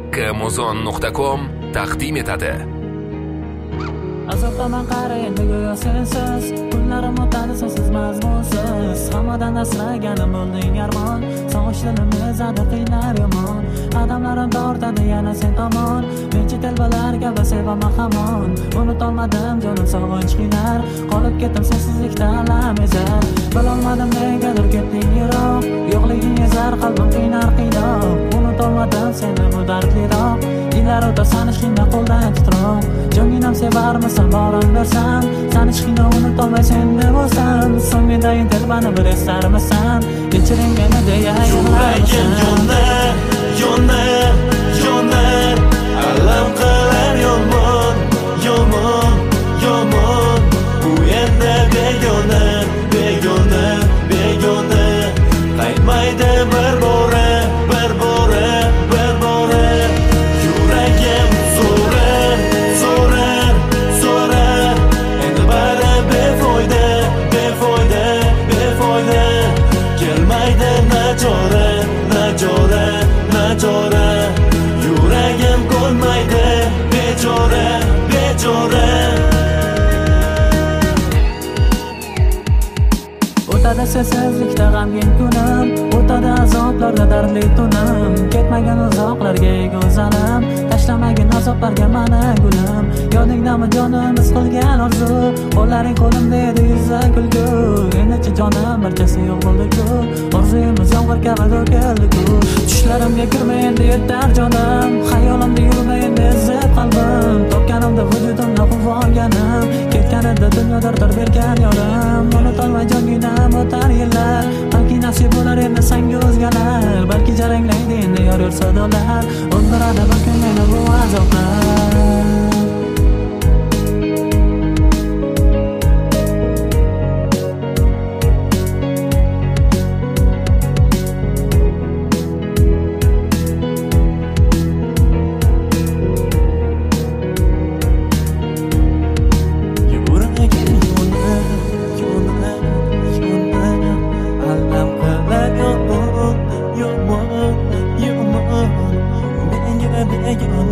haqqimuzon.com taqdim etadi. Azobdaman qara endi go'yo sensiz, kunlarim o'tadi sensiz mazmunsiz. Hammadan asraganim bo'lding armon, sog'ishlarni ezadi qiynar yomon. Qadamlarim tortadi yana sen tomon, men chet elbalar kabi sevaman hamon. Unutolmadim jonim sog'inch qiynar, qolib ketdim sensizlikda alam ezar. Bilolmadim negadir ketding yiroq, yo'qliging ezar qalbim qiynar qiynoq. Unutolmadim seni bu dardliroq, yillar o'tar sanishingda qo'ldan titroq. Jonginam sevarmisan borim bersam, sanishingni unutolmay seni bo'lsam, so'nggidayin telbani bir esarmisan, kechiring meni deya yuragim yonar, yonar, yonar, alam qilar yomon, yomon, yomon. Bu endi begona, begona, begona, qaytmaydi bir bora, bir bora, bir bora. Yuragim so'rar, so'rar, so'rar, endi bari befoyda, befoyda, befoyda. Kelmaydi nachora, nachora, nachora. Yuragim ko'nmaydi, bechora, bechora. O'tadi sensizlikda g'amgin kunim, o'tadi azoblarda dardli tunim. Ketmagan uzoqlarga go'zalim, tashlamagin azoblarga mani gulim. Yodingdami jonimiz qilgan orzu, qo'llaring qo'limda edi yuzda kulgu. Endi-chi jonim barchasi yo'q bo'ldi-ku, orzuyimiz yomg'ir kabi to'kildi-ku. Tushlarimga kirma endi yetar jonim, xayolimda yurma endi ezib qalbim. Topganimda vujudimda quvonganim, ketganida dunyoda dard bergan yorim. Unutolmay jonginam o'tar yillar, balki nasib bo'lar endi senga o'zgalar. Balki jaranglaydi endi yor sadolar, o'ldiradi bir kun meni bu azoblar. You're